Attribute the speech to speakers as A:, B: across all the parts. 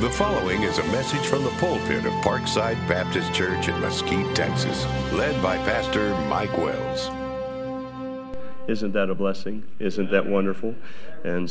A: The following is a message from the pulpit of Parkside Baptist Church in Mesquite, Texas, led by Pastor Mike Wells.
B: Isn't that a blessing? Isn't that wonderful? And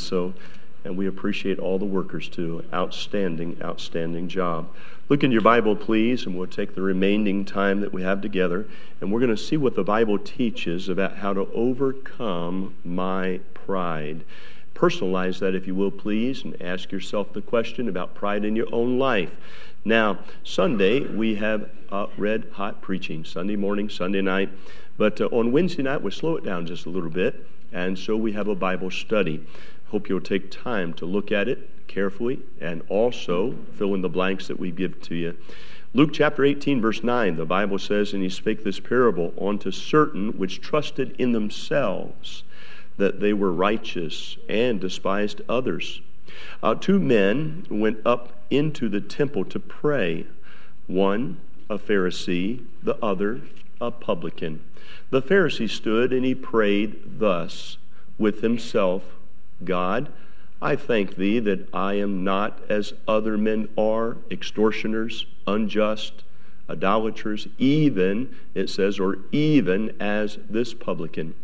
B: we appreciate all the workers too. Outstanding job. Look in your Bible, please, and we'll take the remaining time that we have together, and we're going to see what the Bible teaches about how to overcome my pride. Personalize that, if you will, please, and ask yourself the question about pride in your own life. Now, Sunday, we have red-hot preaching, Sunday morning, Sunday night. But on Wednesday night, we'll slow it down just a little bit, and so we have a Bible study. Hope you'll take time to look at it carefully and also fill in the blanks that we give to you. Luke chapter 18, verse 9, the Bible says, "And he spake this parable unto certain which trusted in themselves that they were righteous, and despised others. Two men went up into the temple to pray, one a Pharisee, the other a publican. The Pharisee stood and he prayed thus with himself, God, I thank thee that I am not as other men are, extortioners, unjust, idolaters, even, it says, or even as this publican.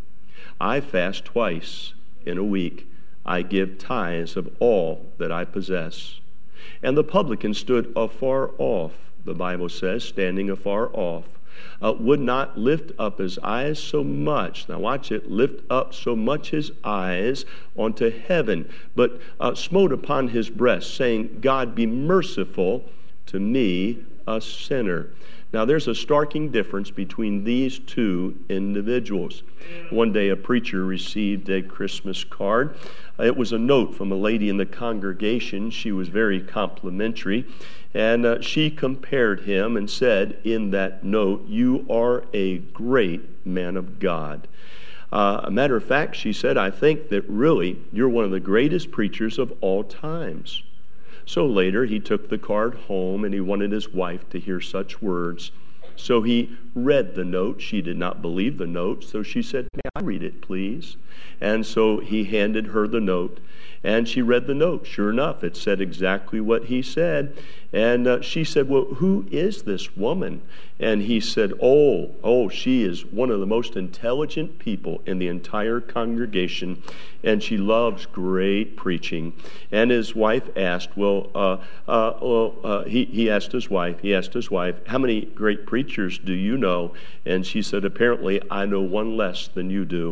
B: I fast twice in a week. I give tithes of all that I possess. And the publican stood afar off, the Bible says, standing afar off, would not lift up his eyes so much. Now watch it, lift up so much his eyes unto heaven, but smote upon his breast, saying, God, be merciful to me, a sinner. Now, there's a starking difference between these two individuals. One day, a preacher received a Christmas card. It was a note from a lady in the congregation. She was very complimentary, and she compared him and said in that note, you are a great man of God. A matter of fact, she said, I think that really you're one of the greatest preachers of all times. So later, he took the card home, and he wanted his wife to hear such words. So he read the note. She did not believe the note, so she said, may I read it, please? And so he handed her the note, and she read the note. Sure enough, it said exactly what he said. And she said, well, who is this woman? And he said, oh, she is one of the most intelligent people in the entire congregation, and she loves great preaching. And his wife asked, he asked his wife, how many great preachers do you know? And she said, apparently, I know one less than you do.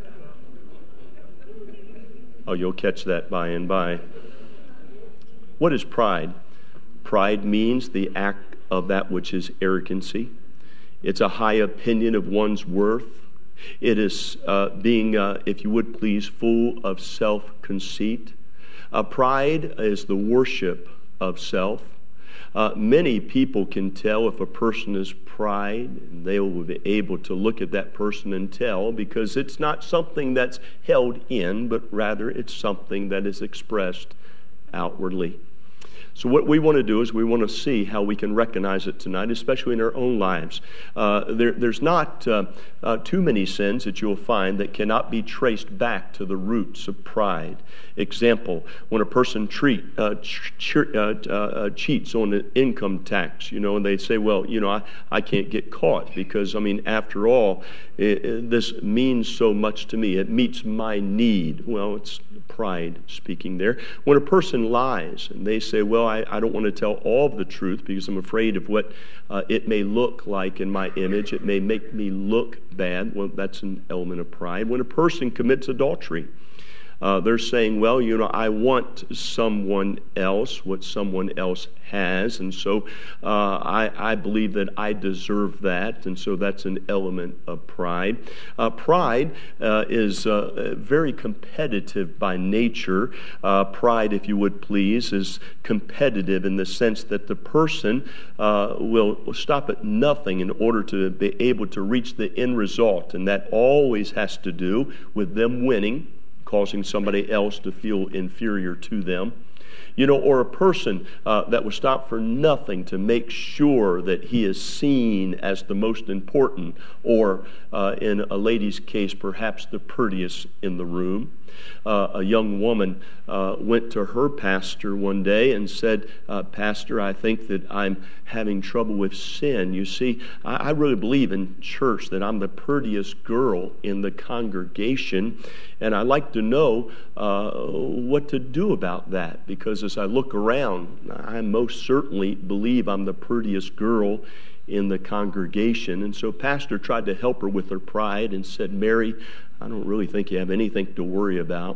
B: Oh, you'll catch that by and by. What is pride? Pride means the act of that which is arrogancy. It's a high opinion of one's worth. It is being, if you would please, full of self-conceit. Pride is the worship of self. Many people can tell if a person is pride, and they will be able to look at that person and tell, because it's not something that's held in, but rather it's something that is expressed outwardly. So what we want to do is we want to see how we can recognize it tonight, especially in our own lives. There's not too many sins that you'll find that cannot be traced back to the roots of pride. Example, when a person cheats on the income tax, and they say, well, I can't get caught because, after all, this means so much to me. It meets my need. Well, it's pride speaking there. When a person lies and they say, well, I don't want to tell all of the truth because I'm afraid of what it may look like in my image. It may make me look bad. Well, that's an element of pride. When a person commits adultery, they're saying, well, I want someone else, what someone else has, and so I believe that I deserve that, and so that's an element of pride. Pride is very competitive by nature. Pride, if you would please, is competitive in the sense that the person will stop at nothing in order to be able to reach the end result, and that always has to do with them winning, causing somebody else to feel inferior to them. Or a person that will stop for nothing to make sure that he is seen as the most important, or in a lady's case, perhaps the prettiest in the room. A young woman went to her pastor one day and said, Pastor, I think that I'm having trouble with sin. You see, I really believe in church that I'm the prettiest girl in the congregation, and I'd like to know what to do about that, because as I look around, I most certainly believe I'm the prettiest girl in the congregation. And so pastor tried to help her with her pride and said, Mary, I don't really think you have anything to worry about.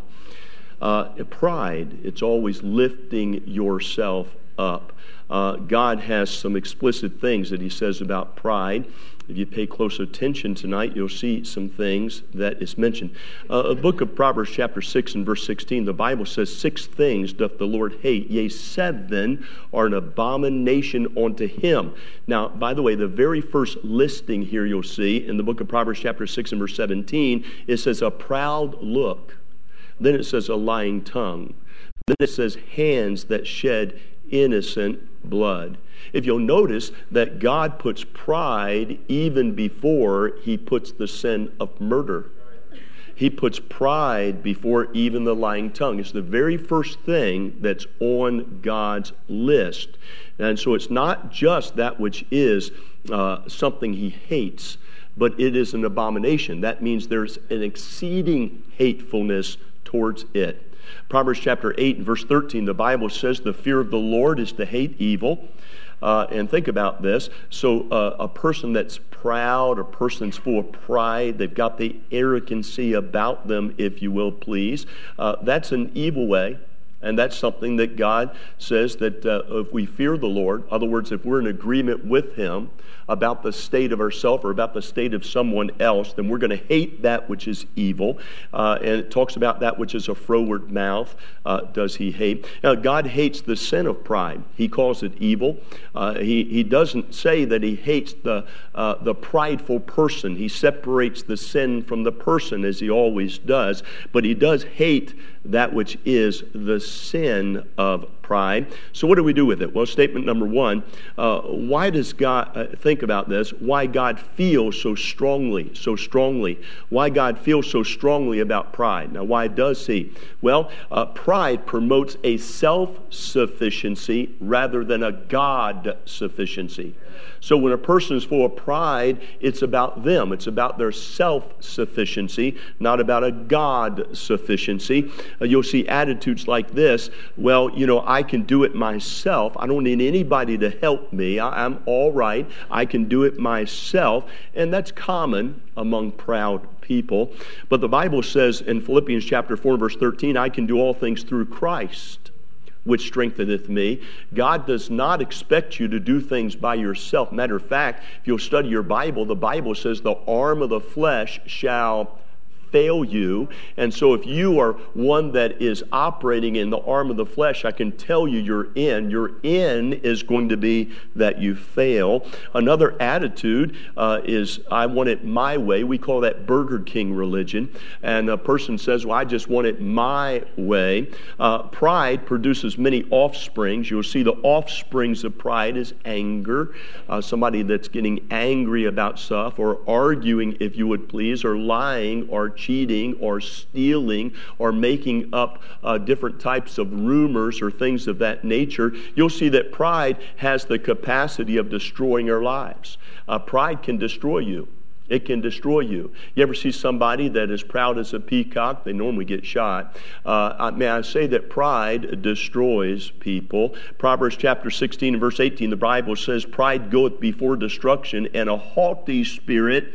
B: Pride, it's always lifting yourself up. God has some explicit things that he says about pride. If you pay close attention tonight, you'll see some things that is mentioned. A book of Proverbs chapter 6 and verse 16, the Bible says, 6 things doth the Lord hate, yea, 7 are an abomination unto him. Now, by the way, the very first listing here you'll see in the book of Proverbs chapter 6 and verse 17, it says a proud look. Then it says a lying tongue. Then it says hands that shed innocent blood. If you'll notice that God puts pride even before he puts the sin of murder. He puts pride before even the lying tongue. It's the very first thing that's on God's list. And so it's not just that which is something he hates, but it is an abomination. That means there's an exceeding hatefulness towards it. Proverbs chapter 8 and verse 13, the Bible says the fear of the Lord is to hate evil. And think about this. So a person that's proud, a person that's full of pride, they've got the arrogancy about them, if you will, please. That's an evil way. And that's something that God says that if we fear the Lord, in other words, if we're in agreement with him about the state of ourselves or about the state of someone else, then we're going to hate that which is evil. And it talks about that which is a froward mouth, does he hate. Now, God hates the sin of pride. He calls it evil. He doesn't say that he hates the prideful person. He separates the sin from the person, as he always does. But he does hate that which is the sin of pride. So what do we do with it? Well, statement number 1, why does God, think about this, why God feels so strongly, why God feels so strongly about pride. Now, why does he? Well, pride promotes a self-sufficiency rather than a God-sufficiency. So when a person is full of pride, it's about them. It's about their self-sufficiency, not about a God-sufficiency. You'll see attitudes like this, well, I can do it myself. I don't need anybody to help me. I'm all right. I can do it myself. And that's common among proud people. But the Bible says in Philippians chapter 4, verse 13, I can do all things through Christ, which strengtheneth me. God does not expect you to do things by yourself. Matter of fact, if you'll study your Bible, the Bible says the arm of the flesh shall fail you. And so if you are one that is operating in the arm of the flesh, I can tell you your end is going to be that you fail. Another attitude is I want it my way. We call that Burger King religion. And a person says, well, I just want it my way. Pride produces many offsprings. You'll see the offsprings of pride is anger. Somebody that's getting angry about stuff, or arguing, if you would please, or lying, or cheating, or stealing, or making up different types of rumors or things of that nature. You'll see that pride has the capacity of destroying our lives. Pride can destroy you. It can destroy you. You ever see somebody that is proud as a peacock? They normally get shot. May I say that pride destroys people? Proverbs chapter 16 and verse 18, the Bible says, pride goeth before destruction, and a haughty spirit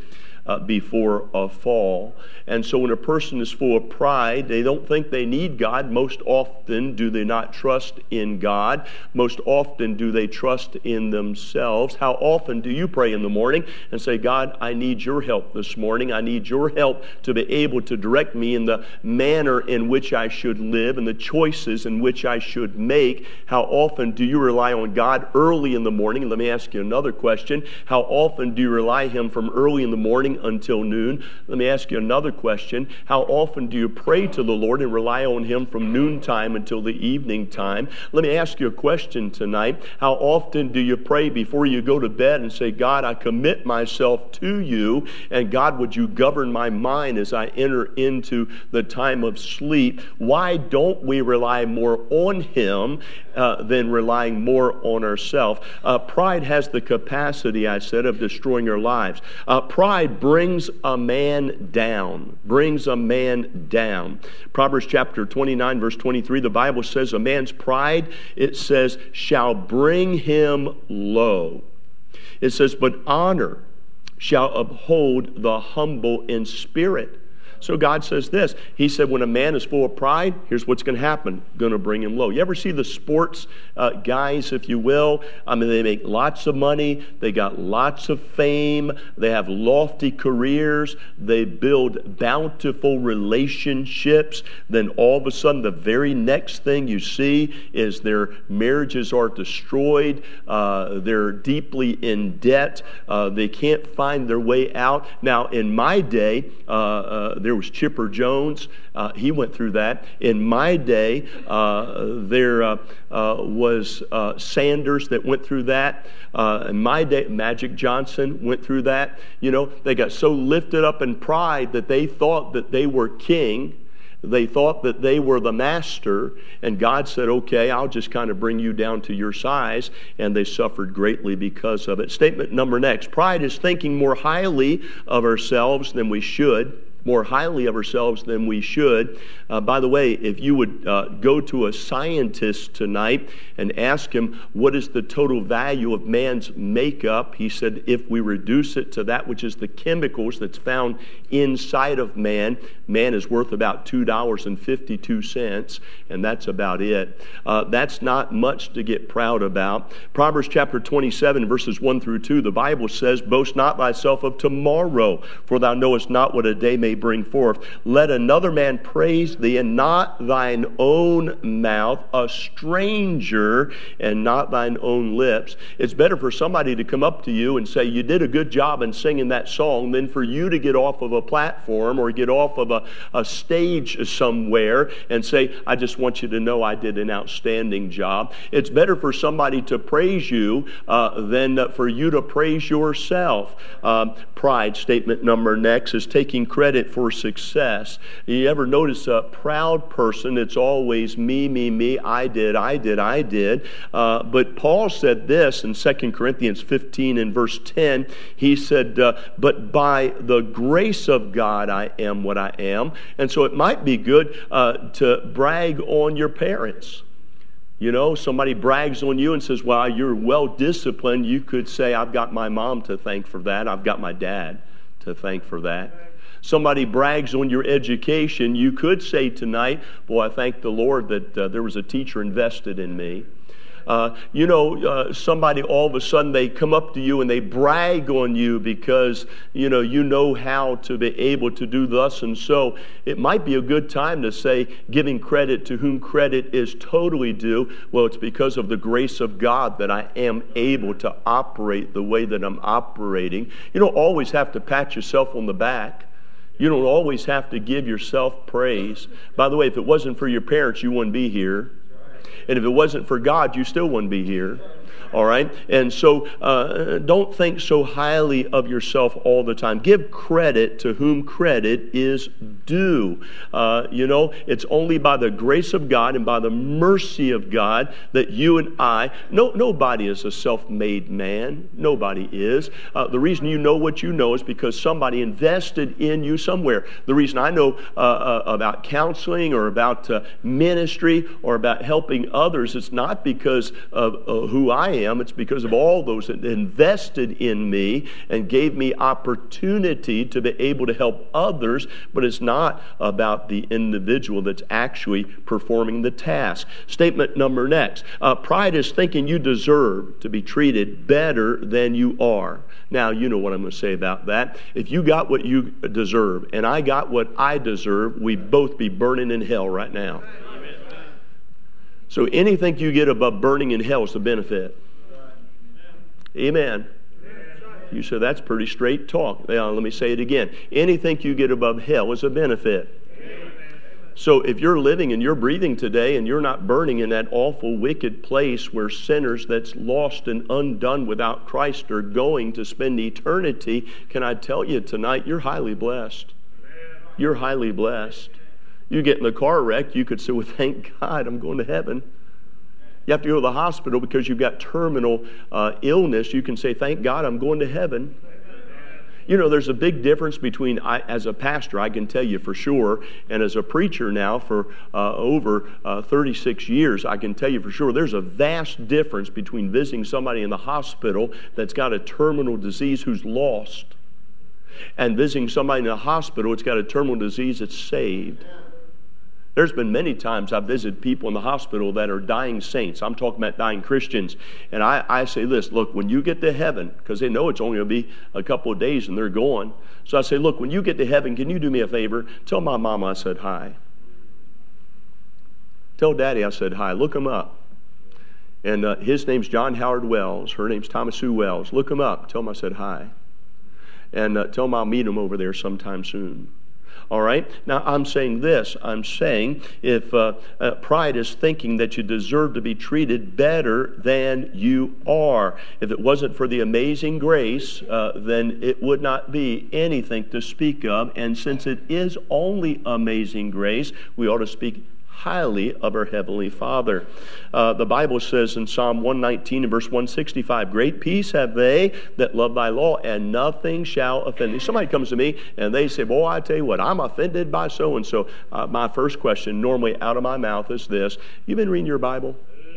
B: before a fall. And so when a person is full of pride, they don't think they need God. Most often do they not trust in God. Most often do they trust in themselves. How often do you pray in the morning and say, God, I need your help this morning. I need your help to be able to direct me in the manner in which I should live and the choices in which I should make. How often do you rely on God early in the morning? Let me ask you another question. How often do you rely on Him from early in the morning morning until noon. Let me ask you another question. How often do you pray to the Lord and rely on Him from noontime until the evening time? Let me ask you a question tonight. How often do you pray before you go to bed and say, God, I commit myself to you, and God, would you govern my mind as I enter into the time of sleep? Why don't we rely more on Him than relying more on ourselves? Pride has the capacity, I said, of destroying our lives. Pride brings a man down. Brings a man down. Proverbs chapter 29, verse 23, the Bible says, a man's pride, it says, shall bring him low. It says, but honor shall uphold the humble in spirit. So God says this. He said, when a man is full of pride, here's what's going to happen. Going to bring him low. You ever see the sports guys, if you will? I mean, they make lots of money. They got lots of fame. They have lofty careers. They build bountiful relationships. Then all of a sudden, the very next thing you see is their marriages are destroyed. They're deeply in debt. They can't find their way out. Now, in my day, there was Chipper Jones. He went through that. In my day, there was Sanders that went through that. In my day, Magic Johnson went through that. You know, they got so lifted up in pride that they thought that they were king. They thought that they were the master, and God said, okay, I'll just kind of bring you down to your size, and they suffered greatly because of it. Statement number next. Pride is thinking more highly of ourselves than we should. More highly of ourselves than we should. By the way, if you would go to a scientist tonight and ask him, what is the total value of man's makeup? He said, if we reduce it to that which is the chemicals that's found inside of man, man is worth about $2.52, and that's about it. That's not much to get proud about. Proverbs chapter 27, verses 1 through 2, the Bible says, boast not thyself of tomorrow, for thou knowest not what a day may bring forth. Let another man praise thee, and not thine own mouth, a stranger, and not thine own lips. It's better for somebody to come up to you and say, you did a good job in singing that song, than for you to get off of a platform or get off of a stage somewhere and say, I just want you to know I did an outstanding job. It's better for somebody to praise you than for you to praise yourself. Pride, statement number next, is taking credit for success. You ever notice a proud person? It's always me, me, me. I did. But Paul said this in 2 Corinthians 15 and verse 10. He said, but by the grace of God I am what I am. And so it might be good to brag on your parents. You know, somebody brags on you and says, well, you're well disciplined. You could say, I've got my mom to thank for that. I've got my dad to thank for that. Somebody brags on your education. You could say tonight, boy, I thank the Lord that there was a teacher invested in me. Somebody all of a sudden they come up to you and they brag on you because, you know how to be able to do thus and so. It might be a good time to say, giving credit to whom credit is totally due. Well, it's because of the grace of God that I am able to operate the way that I'm operating. You don't always have to pat yourself on the back. You don't always have to give yourself praise. By the way, if it wasn't for your parents, you wouldn't be here. And if it wasn't for God, you still wouldn't be here. All right? And so don't think so highly of yourself all the time. Give credit to whom credit is due. It's only by the grace of God and by the mercy of God that you and nobody is a self-made man. Nobody is. The reason you know what you know is because somebody invested in you somewhere. The reason I know about counseling or about ministry or about helping others, it's not because of who I am. It's because of all those that invested in me and gave me opportunity to be able to help others, but it's not about the individual that's actually performing the task. Statement number next. Pride is thinking you deserve to be treated better than you are. Now, you know what I'm going to say about that. If you got what you deserve and I got what I deserve, we'd both be burning in hell right now. So anything you get above burning in hell is a benefit. Amen. You say, that's pretty straight talk. Let me say it again. Anything you get above hell is a benefit. So if you're living and you're breathing today and you're not burning in that awful, wicked place where sinners that's lost and undone without Christ are going to spend eternity, can I tell you tonight, you're highly blessed. You're highly blessed. You get in a car wreck, you could say, well, thank God I'm going to heaven. You have to go to the hospital because you've got terminal illness. You can say, thank God I'm going to heaven. You know, there's a big difference between, as a pastor, I can tell you for sure, and as a preacher now for over 36 years, I can tell you for sure, there's a vast difference between visiting somebody in the hospital that's got a terminal disease who's lost, and visiting somebody in the hospital that's got a terminal disease that's saved. There's been many times I've visited people in the hospital that are dying saints. I'm talking about dying Christians. And I say this, look, when you get to heaven, because they know it's only going to be a couple of days and they're gone. So I say, look, when you get to heaven, can you do me a favor? Tell my mama I said hi. Tell Daddy I said hi. Look him up. And his name's John Howard Wells. Her name's Thomas Sue Wells. Look him up. Tell him I said hi. And tell him I'll meet him over there sometime soon. All right? Now, I'm saying this. I'm saying if pride is thinking that you deserve to be treated better than you are. If it wasn't for the amazing grace, then it would not be anything to speak of. And since it is only amazing grace, we ought to speak highly of our Heavenly Father. The Bible says in Psalm 119 and verse 165, great peace have they that love thy law, and nothing shall offend thee. Somebody comes to me and they say, boy, I tell you what, I'm offended by so-and-so. My first question normally out of my mouth is this, you been reading your Bible?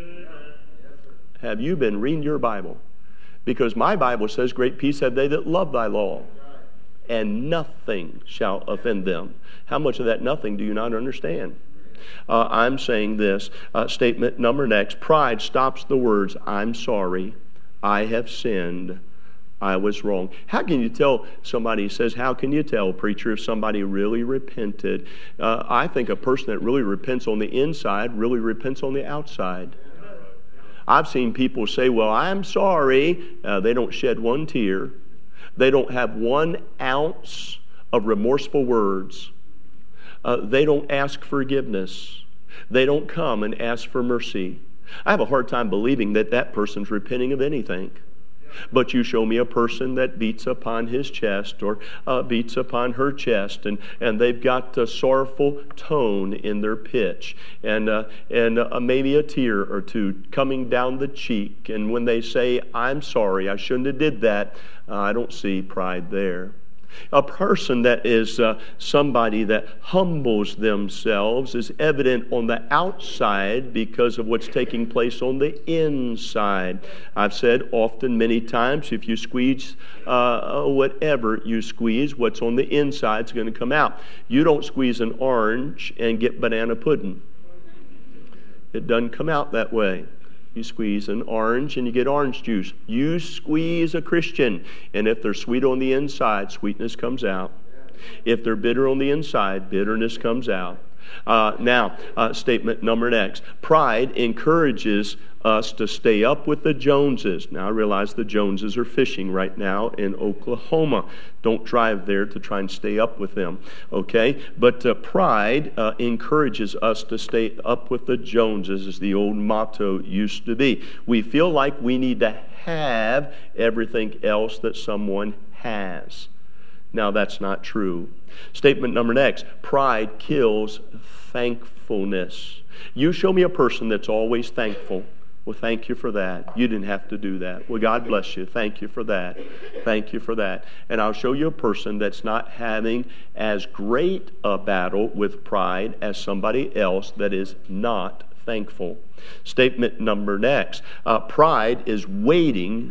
B: Have you been reading your Bible? Because my Bible says, great peace have they that love thy law, and nothing shall offend them. How much of that nothing do you not understand? I'm saying this, statement number next, pride stops the words, I'm sorry, I have sinned, I was wrong. How can you tell, somebody says, how can you tell, preacher, if somebody really repented? I think a person that really repents on the inside really repents on the outside. I've seen people say, well, I'm sorry. They don't shed one tear. They don't have 1 ounce of remorseful words. They don't ask forgiveness. They don't come and ask for mercy. I have a hard time believing that that person's repenting of anything. But you show me a person that beats upon his chest or beats upon her chest, and they've got a sorrowful tone in their pitch, and maybe a tear or two coming down the cheek. And when they say, I'm sorry, I shouldn't have did that, I don't see pride there. A person that is somebody that humbles themselves is evident on the outside because of what's taking place on the inside. I've said often, many times, if you squeeze whatever you squeeze, what's on the inside is going to come out. You don't squeeze an orange and get banana pudding. It doesn't come out that way. You squeeze an orange and you get orange juice. You squeeze a Christian, and if they're sweet on the inside, sweetness comes out. If they're bitter on the inside, bitterness comes out. Now, statement number next. Pride encourages us to stay up with the Joneses. Now, I realize the Joneses are fishing right now in Oklahoma. Don't drive there to try and stay up with them, okay? But pride encourages us to stay up with the Joneses, as the old motto used to be. We feel like we need to have everything else that someone has. Now, that's not true. Statement number next. Pride kills thankfulness. You show me a person that's always thankful. Well, thank you for that. You didn't have to do that. Well, God bless you. Thank you for that. Thank you for that. And I'll show you a person that's not having as great a battle with pride as somebody else that is not thankful. Statement number next. Pride is waiting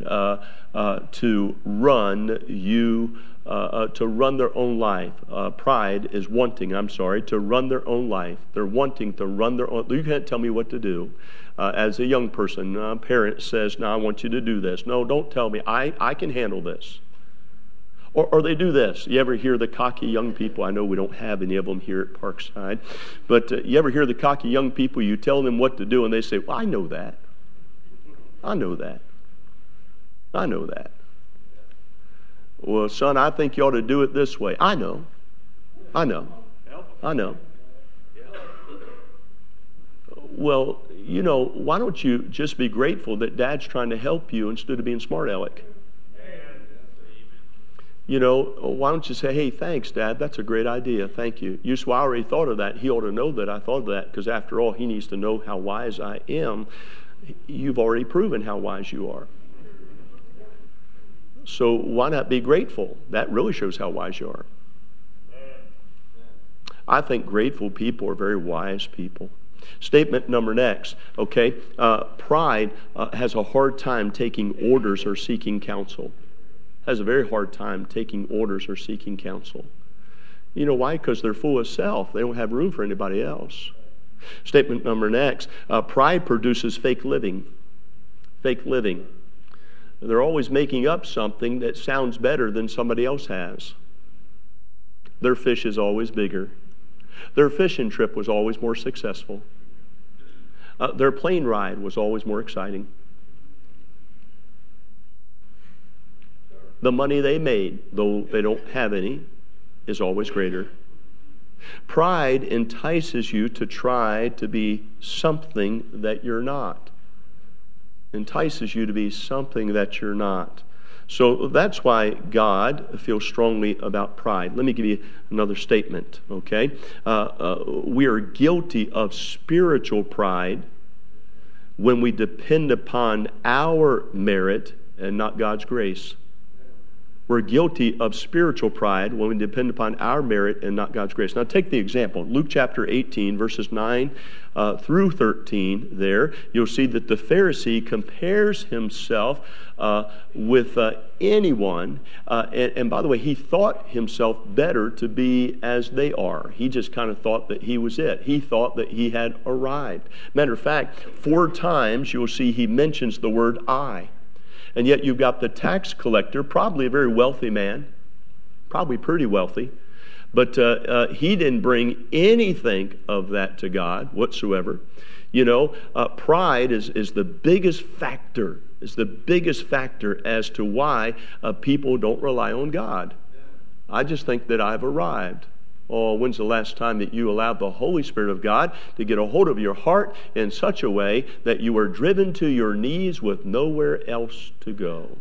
B: to run you to run their own life. Pride is wanting, to run their own life. They're wanting to run their own. You can't tell me what to do. As a young person, a parent says, no, I want you to do this. No, don't tell me. I can handle this. Or they do this. You ever hear the cocky young people? I know we don't have any of them here at Parkside. But you ever hear the cocky young people, you tell them what to do, and they say, well, I know that. I know that. I know that. Well, son, I think you ought to do it this way. I know. Well, why don't you just be grateful that Dad's trying to help you instead of being smart aleck? Why don't you say, hey, thanks, Dad, that's a great idea, thank you. I already thought of that. He ought to know that I thought of that, because after all, he needs to know how wise I am. You've already proven how wise you are. So why not be grateful? That really shows how wise you are. I think grateful people are very wise people. Statement number next, okay? Pride has a hard time taking orders or seeking counsel. Has a very hard time taking orders or seeking counsel. You know why? Because they're full of self. They don't have room for anybody else. Statement number next, pride produces fake living. Fake living. They're always making up something that sounds better than somebody else has. Their fish is always bigger. Their fishing trip was always more successful. Their plane ride was always more exciting. The money they made, though they don't have any, is always greater. Pride entices you to try to be something that you're not. Entices you to be something that you're not. So that's why God feels strongly about pride. Let me give you another statement, okay? We are guilty of spiritual pride when we depend upon our merit and not God's grace. We're guilty of spiritual pride when we depend upon our merit and not God's grace. Now take the example. Luke chapter 18, verses 9 through 13 there. You'll see that the Pharisee compares himself with anyone. And by the way, he thought himself better to be as they are. He just kind of thought that he was it. He thought that he had arrived. Matter of fact, 4 times you'll see he mentions the word I. And yet you've got the tax collector, probably a very wealthy man, probably pretty wealthy, but he didn't bring anything of that to God whatsoever. Pride is the biggest factor, as to why people don't rely on God. I just think that I've arrived. Oh, when's the last time that you allowed the Holy Spirit of God to get a hold of your heart in such a way that you were driven to your knees with nowhere else to go?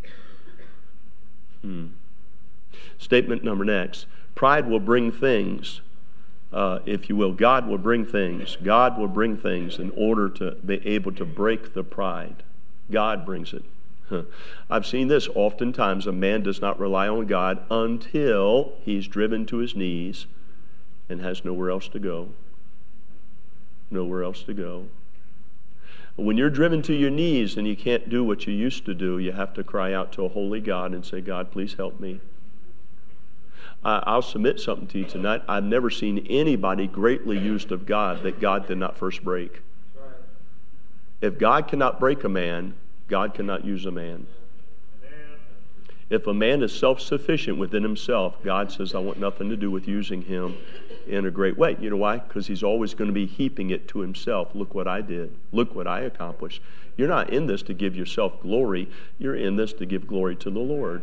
B: Statement number next. Pride will bring things, if you will. God will bring things. God will bring things in order to be able to break the pride. God brings it. I've seen this oftentimes. A man does not rely on God until he's driven to his knees and has nowhere else to go. Nowhere else to go. When you're driven to your knees and you can't do what you used to do, you have to cry out to a holy God and say, God, please help me. I'll submit something to you tonight. I've never seen anybody greatly used of God that God did not first break. If God cannot break a man, God cannot use a man. If a man is self-sufficient within himself, God says, I want nothing to do with using him in a great way. You know why? Because he's always going to be heaping it to himself. Look what I did. Look what I accomplished. You're not in this to give yourself glory. You're in this to give glory to the Lord.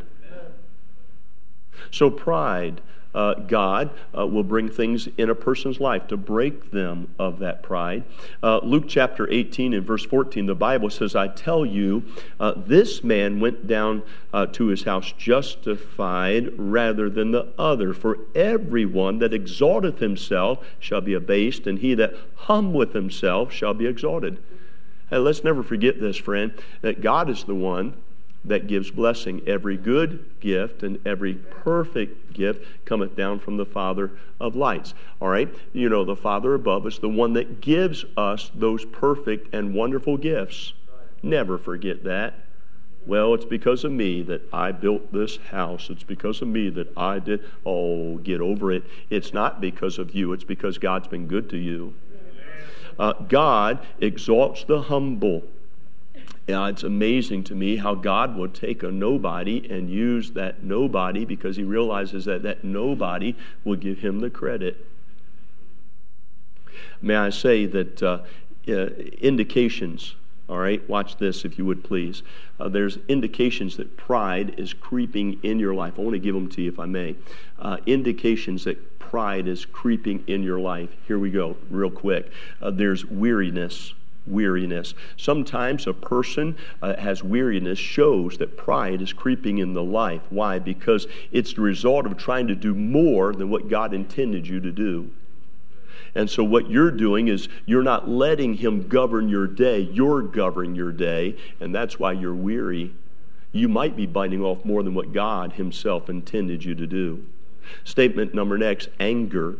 B: So pride, God will bring things in a person's life to break them of that pride. Luke chapter 18 and verse 14, the Bible says, I tell you, this man went down to his house justified rather than the other. For everyone that exalteth himself shall be abased, and he that humbleth himself shall be exalted. Hey, let's never forget this, friend, that God is the one that gives blessing. Every good gift and every perfect gift cometh down from the Father of lights. All right? The Father above is the one that gives us those perfect and wonderful gifts. Never forget that. Well, it's because of me that I built this house. It's because of me that I did. Oh, get over it. It's not because of you. It's because God's been good to you. God exalts the humble. It's amazing to me how God will take a nobody and use that nobody because he realizes that nobody will give him the credit. May I say that indications All right, watch this if you would please. There's indications that pride is creeping in your life. I want to give them to you if I may. Indications that pride is creeping in your life. Here we go, real quick. There's weariness. Sometimes a person has weariness shows that pride is creeping in the life. Why? Because it's the result of trying to do more than what God intended you to do. And so what you're doing is you're not letting Him govern your day. You're governing your day, and that's why you're weary. You might be biting off more than what God Himself intended you to do. Statement number next, anger.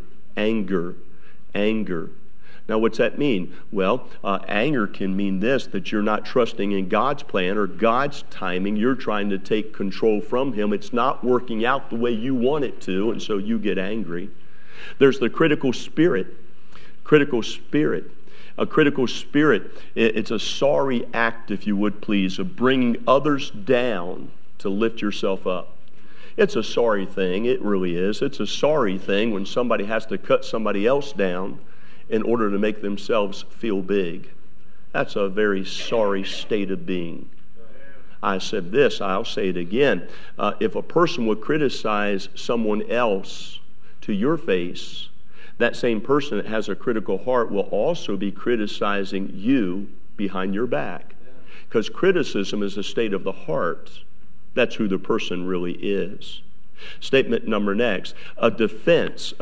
B: Now, what's that mean? Well, anger can mean this, that you're not trusting in God's plan or God's timing. You're trying to take control from Him. It's not working out the way you want it to, and so you get angry. There's the critical spirit. A critical spirit, it's a sorry act, if you would please, of bringing others down to lift yourself up. It's a sorry thing, it really is. It's a sorry thing when somebody has to cut somebody else down in order to make themselves feel big. That's a very sorry state of being. I said this, I'll say it again. If a person would criticize someone else to your face, that same person that has a critical heart will also be criticizing you behind your back. Because criticism is a state of the heart. That's who the person really is. Statement number next, a defensive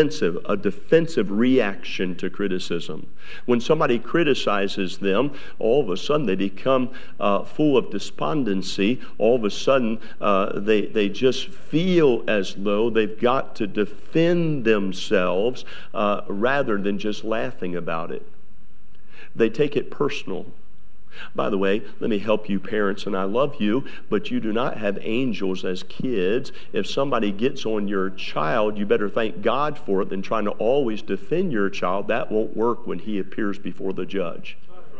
B: reaction to criticism. When somebody criticizes them, all of a sudden they become full of despondency. All of a sudden they just feel as though they've got to defend themselves rather than just laughing about it. They take it personal. By the way, let me help you parents, and I love you, but you do not have angels as kids. If somebody gets on your child, you better thank God for it than trying to always defend your child. That won't work when he appears before the judge.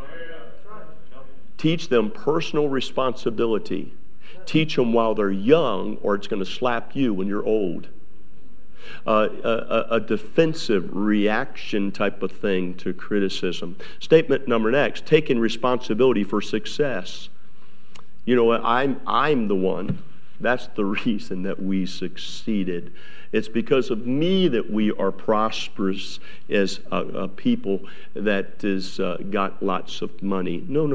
B: Teach them personal responsibility. Teach them while they're young, or it's going to slap you when you're old. A defensive reaction type of thing to criticism. Statement number next, taking responsibility for success. You know what? I'm the one. That's the reason that we succeeded. It's because of me that we are prosperous as a people that is got lots of money. No.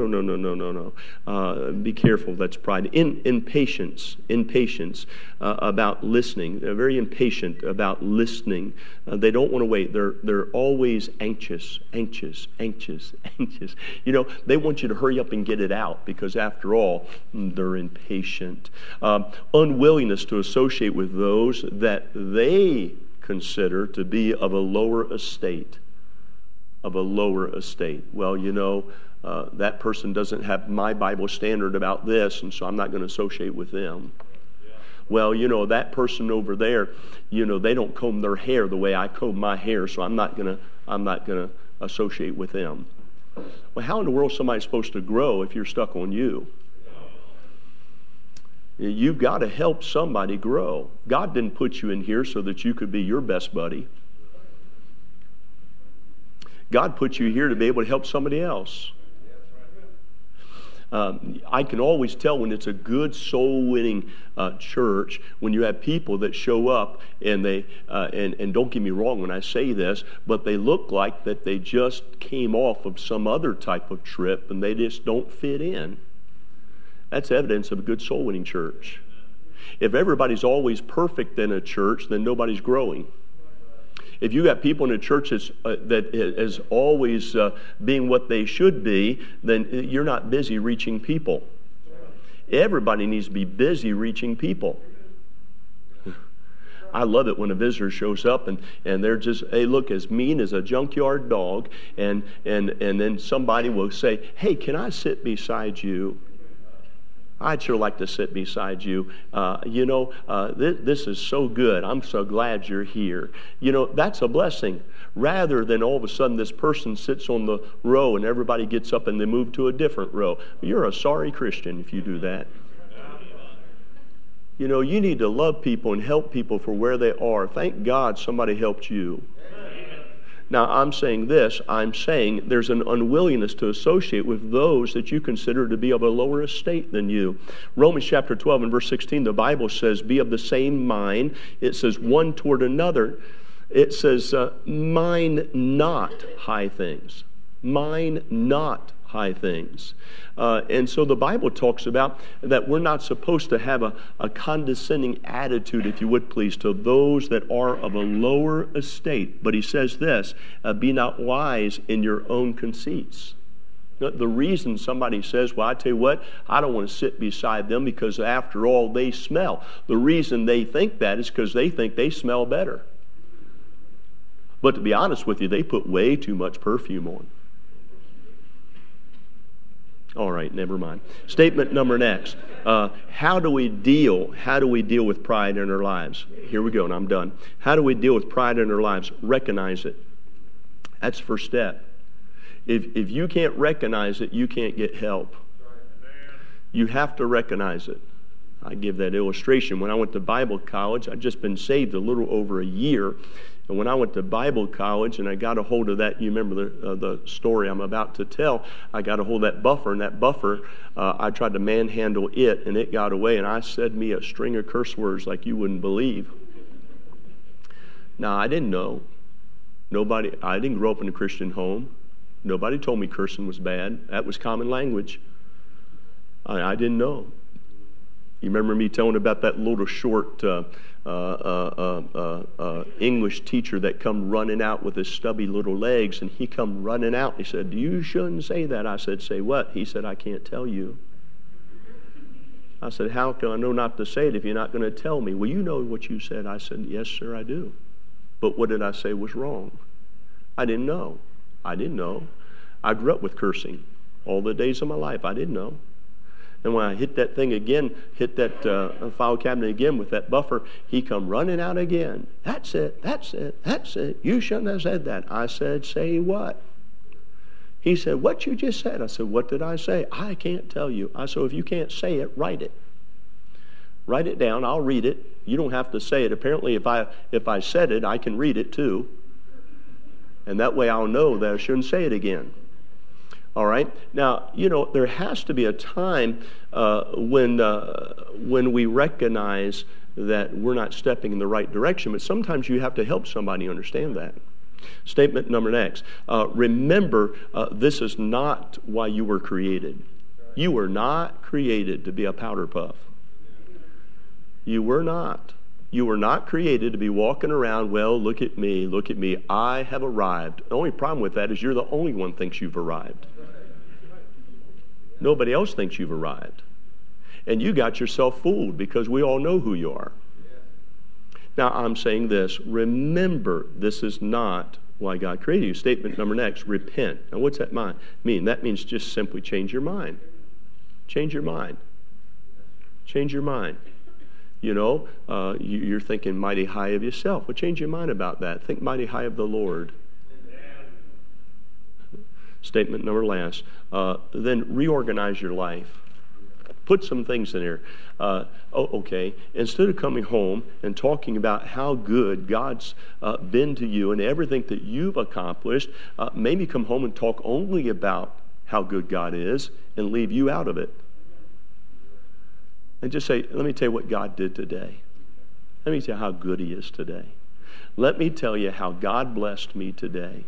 B: Be careful. That's pride. Impatience about listening. They're very impatient about listening. They don't want to wait. They're always anxious. You know, they want you to hurry up and get it out because, after all, they're impatient. Unwillingness to associate with those that they consider to be of a lower estate. Well, you know, that person doesn't have my Bible standard about this, and so I'm not going to associate with them. Well, you know, that person over there, you know, they don't comb their hair the way I comb my hair, so I'm not going to associate with them. Well, how in the world is somebody supposed to grow if you're stuck on you? You've got to help somebody grow. God didn't put you in here so that you could be your best buddy. God put you here to be able to help somebody else. I can always tell when it's a good soul-winning church when you have people that show up and they and don't get me wrong when I say this, but they look like that they just came off of some other type of trip and they just don't fit in. That's evidence of a good soul-winning church. If everybody's always perfect in a church, then nobody's growing. If you got people in a church that is always being what they should be, then you're not busy reaching people. Everybody needs to be busy reaching people. I love it when a visitor shows up and they're just, they look as mean as a junkyard dog, and then somebody will say, "Hey, can I sit beside you? I'd sure like to sit beside you. This is so good. I'm so glad you're here." You know, that's a blessing. Rather than all of a sudden this person sits on the row and everybody gets up and they move to a different row. You're a sorry Christian if you do that. You know, you need to love people and help people for where they are. Thank God somebody helped you. Now, I'm saying this. I'm saying there's an unwillingness to associate with those that you consider to be of a lower estate than you. Romans chapter 12 and verse 16, the Bible says, be of the same mind. It says one toward another. It says, mind not high things. Mind not high things. And so the Bible talks about that we're not supposed to have a condescending attitude, if you would please, to those that are of a lower estate. But he says this, be not wise in your own conceits. The reason somebody says, well, I tell you what, I don't want to sit beside them because after all they smell. The reason they think that is because they think they smell better. But to be honest with you, they put way too much perfume on. All right, never mind. Statement number next. How do we deal with pride in our lives? Here we go, and I'm done. How do we deal with pride in our lives? Recognize it. That's the first step. If you can't recognize it, you can't get help. You have to recognize it. I give that illustration. When I went to Bible college, I'd just been saved a little over a year. And when I went to Bible college and I got a hold of that, you remember the story I'm about to tell, I got a hold of that buffer, and that buffer, I tried to manhandle it, and it got away, and I said me a string of curse words like you wouldn't believe. Now, I didn't know. I didn't grow up in a Christian home. Nobody told me cursing was bad. That was common language. I didn't know. You remember me telling about that little short English teacher that come running out with his stubby little legs, and he come running out. He said, you shouldn't say that. I said, say what? He said, I can't tell you. I said, how can I know not to say it if you're not going to tell me? Well, you know what you said. I said, yes, sir, I do. But what did I say was wrong? I didn't know. I grew up with cursing all the days of my life. I didn't know. And when I hit that thing again, hit that file cabinet again with that buffer, he come running out again. That's it. You shouldn't have said that. I said, say what? He said, what you just said. I said, what did I say? I can't tell you. I said, if you can't say it, write it. Write it down. I'll read it. You don't have to say it. Apparently, if I said it, I can read it too. And that way I'll know that I shouldn't say it again. All right. Now, there has to be a time when we recognize that we're not stepping in the right direction, but sometimes you have to help somebody understand that. Statement number next. Remember, this is not why you were created. You were not created to be a powder puff. You were not. You were not created to be walking around, well, look at me, I have arrived. The only problem with that is you're the only one thinks you've arrived. Nobody else thinks you've arrived. And you got yourself fooled because we all know who you are. Now, I'm saying this. Remember, this is not why God created you. Statement number next, repent. Now, what's that mean? That means just simply change your mind. Change your mind. Change your mind. You're thinking mighty high of yourself. Well, change your mind about that. Think mighty high of the Lord. Statement number last. Then reorganize your life. Put some things in there. Okay. Instead of coming home and talking about how good God's been to you and everything that you've accomplished, maybe come home and talk only about how good God is and leave you out of it. And just say, let me tell you what God did today. Let me tell you how good He is today. Let me tell you how God blessed me today.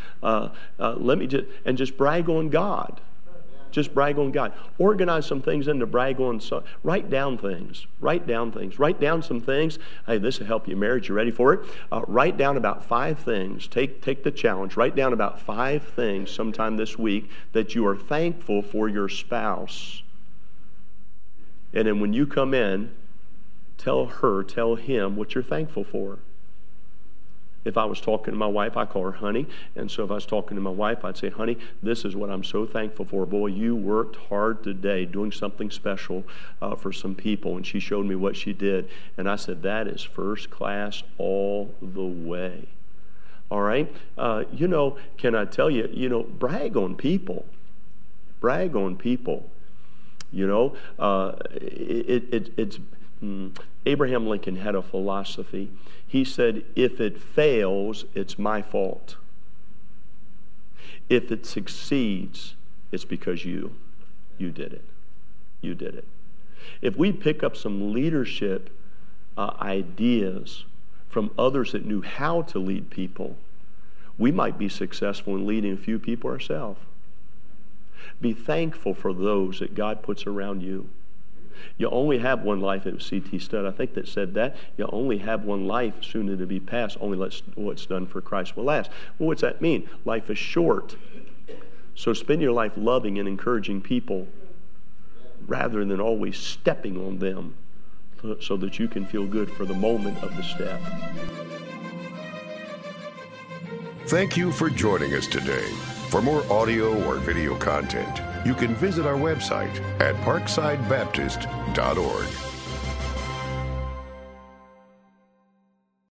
B: Just brag on God. Just brag on God. Organize some things in to brag on. Write down things. Write down some things. Hey, this will help your marriage. You ready for it? Write down about 5 things. Take the challenge. Write down about 5 things sometime this week that you are thankful for your spouse. And then when you come in, tell him what you're thankful for. If I was talking to my wife, I call her honey. And so if I was talking to my wife, I'd say, honey, this is what I'm so thankful for. Boy, you worked hard today doing something special for some people. And she showed me what she did. And I said, that is first class all the way. All right? Can I tell you, brag on people. Brag on people. Abraham Lincoln had a philosophy. He said, if it fails, it's my fault. If it succeeds, it's because you did it. You did it. If we pick up some leadership ideas from others that knew how to lead people, we might be successful in leading a few people ourselves. Be thankful for those that God puts around you. You only have one life. It was C.T. Studd, I think, that said that. You only have one life, soon to be past. Only let what's done for Christ will last. Well, what's that mean? Life is short. So spend your life loving and encouraging people rather than always stepping on them so that you can feel good for the moment of the step.
A: Thank you for joining us today. For more audio or video content, you can visit our website at parksidebaptist.org.